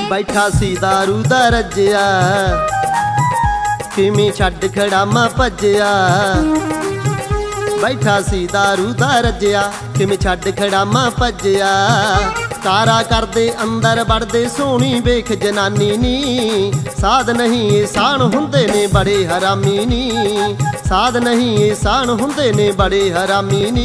बैठा सी दारू दा रज्जिया किवें छड्ड खड़ामा भज्जिया। बैठा सी दारू दा रज्जिया किवें छड्ड खड़ामा भज्जिया। कारा करदे अंदर वड़दे सोहनी वेख जनानी नी। साध नहीं एहसान हुंदे ने बड़े हरामी नी। साध नहीं एहसान हुंदे ने बड़े हरामी नी।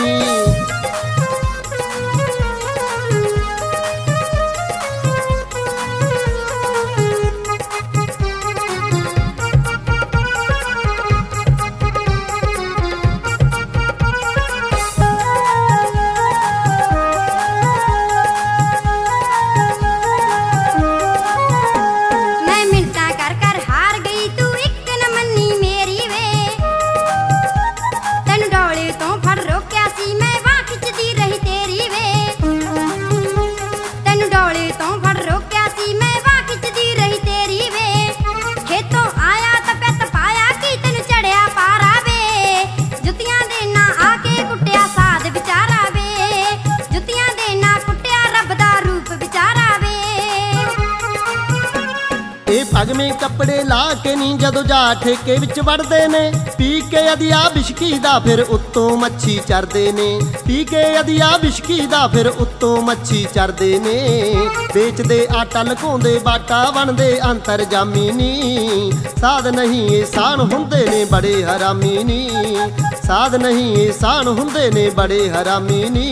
पग में कपड़े ला के नी जदों जा ठेके विच वड़दे ने। पी के अदिया बिशकी दा फिर उत्तों मच्छी चरदे ने। पी के अदिया बिशकी दा फिर उत्तों मच्छी चरदे ने। बेचदे आटा लुकाउंदे बाटा बनदे अंतरजामी नी। साध नहीं एहसान हुंदे ने बड़े हरामी नी। साध नहीं एहसान हुंदे ने बड़े हरामी नी।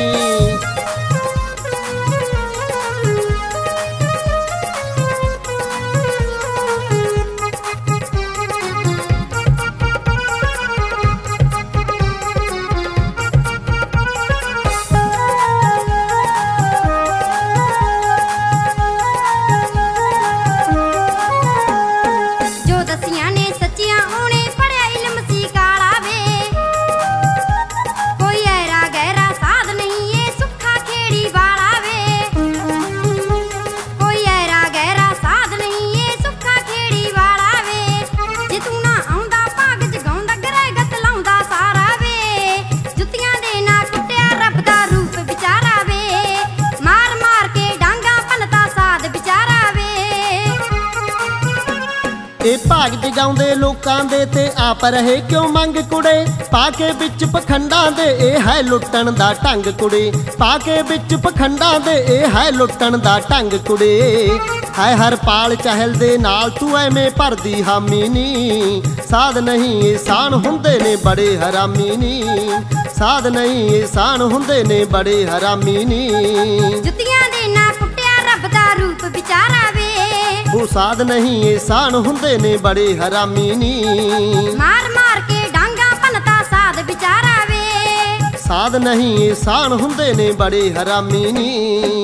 भाग जगाउंदे लोकां दे ते आप रहे क्यों मंग कुड़े। पाके बिच पखंडां दे ए है लुट्टण दा ढंग कुड़े। पाके बिच पखंडां दे ए है लुट्टण दा ढंग कुड़े। है हर पाल चहल दे नाल तू एवें भरदी हामी नी। साध नहीं एहसान हुंदे ने बड़े हरामी नी। साध नहीं एहसान हुंदे ने बड़े हरामी नी। जुत्तियां दे ना कुट्टिया रब दा रूप विचारा वे। वो साध नहीं एहसान हुंदे ने बड़े हरामी नी। मार मार के डांगा भनता साध विचारा वे। साध नहीं एहसान हुंदे ने बड़े हरामी नी।